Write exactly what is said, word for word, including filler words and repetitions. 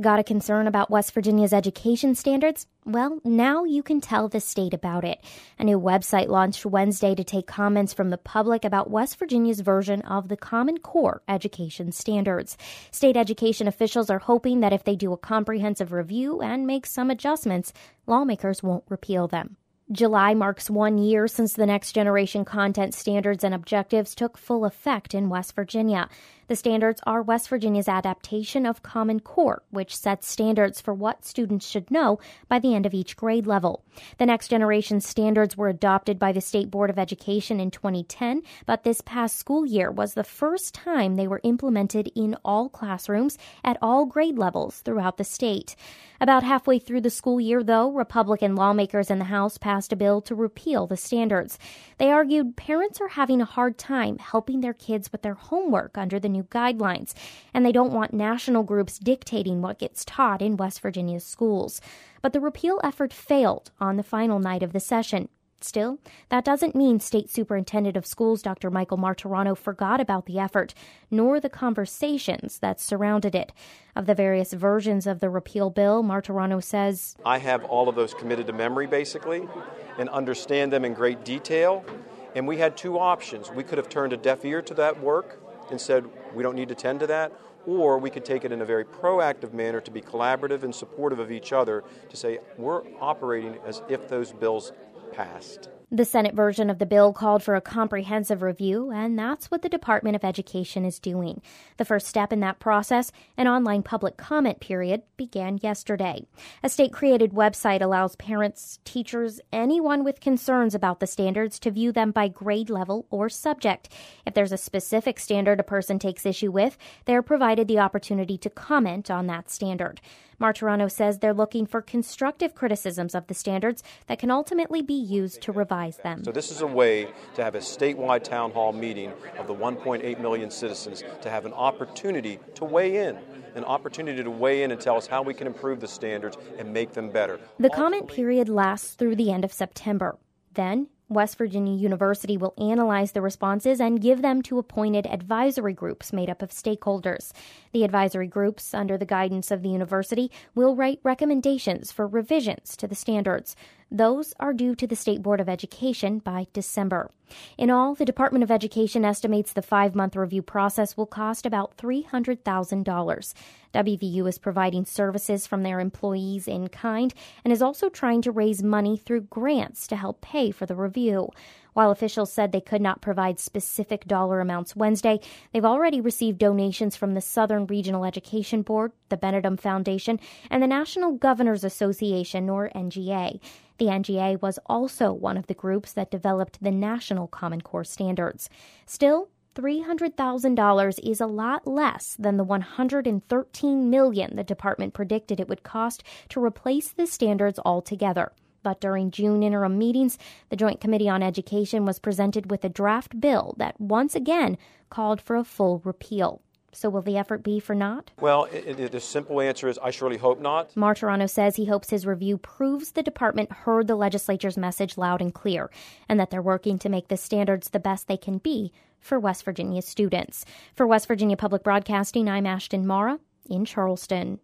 Got a concern about West Virginia's education standards? Well, now you can tell the state about it. A new website launched Wednesday to take comments from the public about West Virginia's version of the Common Core education standards. State education officials are hoping that if they do a comprehensive review and make some adjustments, lawmakers won't repeal them. July marks one year since the Next Generation Content Standards and Objectives took full effect in West Virginia. The standards are West Virginia's adaptation of Common Core, which sets standards for what students should know by the end of each grade level. The Next Generation standards were adopted by the State Board of Education in twenty ten, but this past school year was the first time they were implemented in all classrooms at all grade levels throughout the state. About halfway through the school year, though, Republican lawmakers in the House passed a bill to repeal the standards. They argued parents are having a hard time helping their kids with their homework under the new guidelines, and they don't want national groups dictating what gets taught in West Virginia's schools. But the repeal effort failed on the final night of the session. Still, that doesn't mean State Superintendent of Schools Doctor Michael Martirano forgot about the effort, nor the conversations that surrounded it. Of the various versions of the repeal bill, Martirano says, I have all of those committed to memory, basically, and understand them in great detail. And we had two options. We could have turned a deaf ear to that work and said, we don't need to tend to that, or we could take it in a very proactive manner to be collaborative and supportive of each other to say we're operating as if those bills passed. The Senate version of the bill called for a comprehensive review, and that's what the Department of Education is doing. The first step in that process, an online public comment period, began yesterday. A state-created website allows parents, teachers, anyone with concerns about the standards to view them by grade level or subject. If there's a specific standard a person takes issue with, they're provided the opportunity to comment on that standard. Martirano says they're looking for constructive criticisms of the standards that can ultimately be used to revise them. So this is a way to have a statewide town hall meeting of the one point eight million citizens to have an opportunity to weigh in, an opportunity to weigh in and tell us how we can improve the standards and make them better. The comment period lasts through the end of September. Then, West Virginia University will analyze the responses and give them to appointed advisory groups made up of stakeholders. The advisory groups, under the guidance of the university, will write recommendations for revisions to the standards. Those are due to the State Board of Education by December. In all, the Department of Education estimates the five-month review process will cost about three hundred thousand dollars. W V U is providing services from their employees in kind and is also trying to raise money through grants to help pay for the review. While officials said they could not provide specific dollar amounts Wednesday, they've already received donations from the Southern Regional Education Board, the Benedum Foundation, and the National Governors Association, or N G A. The N G A was also one of the groups that developed the National Common Core standards. Still, three hundred thousand dollars is a lot less than the one hundred thirteen million dollars the department predicted it would cost to replace the standards altogether. But during June interim meetings, the Joint Committee on Education was presented with a draft bill that once again called for a full repeal. So will the effort be for naught? Well, it, it, the simple answer is I surely hope not. Martirano says he hopes his review proves the department heard the legislature's message loud and clear, and that they're working to make the standards the best they can be for West Virginia students. For West Virginia Public Broadcasting, I'm Ashton Mara in Charleston.